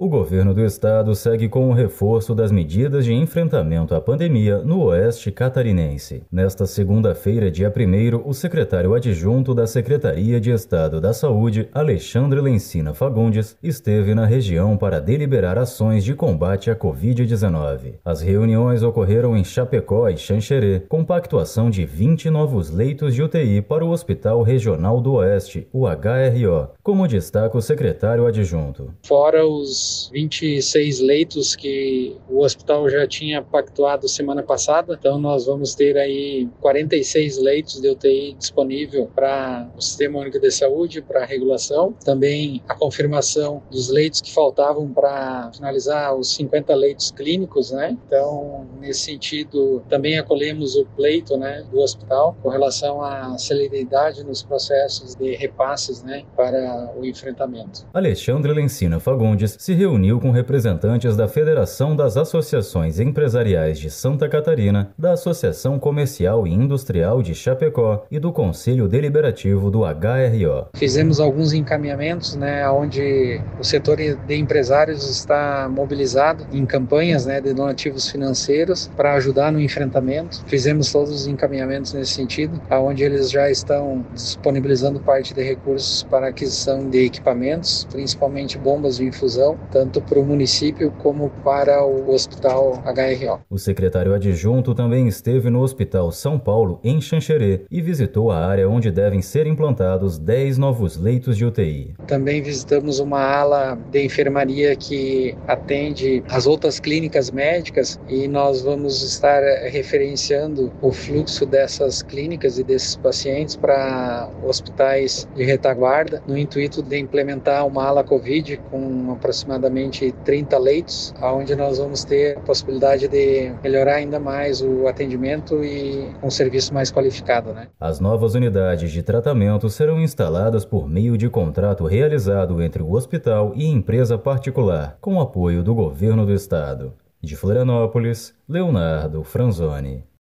O governo do estado segue com o reforço das medidas de enfrentamento à pandemia no oeste catarinense. Nesta segunda-feira, dia 1º, o secretário adjunto da Secretaria de Estado da Saúde, Alexandre Lencina Fagundes, esteve na região para deliberar ações de combate à Covid-19. As reuniões ocorreram em Chapecó e Xanxerê, com pactuação de 20 novos leitos de UTI para o Hospital Regional do Oeste, o HRO, como destaca o secretário adjunto. Fora os 26 leitos que o hospital já tinha pactuado semana passada, então nós vamos ter aí 46 leitos de UTI disponível para o Sistema Único de Saúde, para a regulação. Também a confirmação dos leitos que faltavam para finalizar os 50 leitos clínicos, né? Então, nesse sentido, também acolhemos o pleito, né, do hospital com relação à celeridade nos processos de repasses, né, para o enfrentamento. Alexandre Lencina Fagundes se reuniu com representantes da Federação das Associações Empresariais de Santa Catarina, da Associação Comercial e Industrial de Chapecó e do Conselho Deliberativo do HRO. Fizemos alguns encaminhamentos, né, onde o setor de empresários está mobilizado em campanhas, né, de donativos financeiros para ajudar no enfrentamento. Fizemos todos os encaminhamentos nesse sentido, onde eles já estão disponibilizando parte de recursos para aquisição de equipamentos, principalmente bombas de infusão, tanto para o município como para o Hospital HRO. O secretário adjunto também esteve no Hospital São Paulo, em Xanxerê, e visitou a área onde devem ser implantados 10 novos leitos de UTI. Também visitamos uma ala de enfermaria que atende as outras clínicas médicas e nós vamos estar referenciando o fluxo dessas clínicas e desses pacientes para hospitais de retaguarda, no intuito de implementar uma ala COVID com aproximadamente 30 leitos, onde nós vamos ter a possibilidade de melhorar ainda mais o atendimento e um serviço mais qualificado, né? As novas unidades de tratamento serão instaladas por meio de contrato realizado entre o hospital e empresa particular, com apoio do governo do estado. De Florianópolis, Leonardo Franzoni.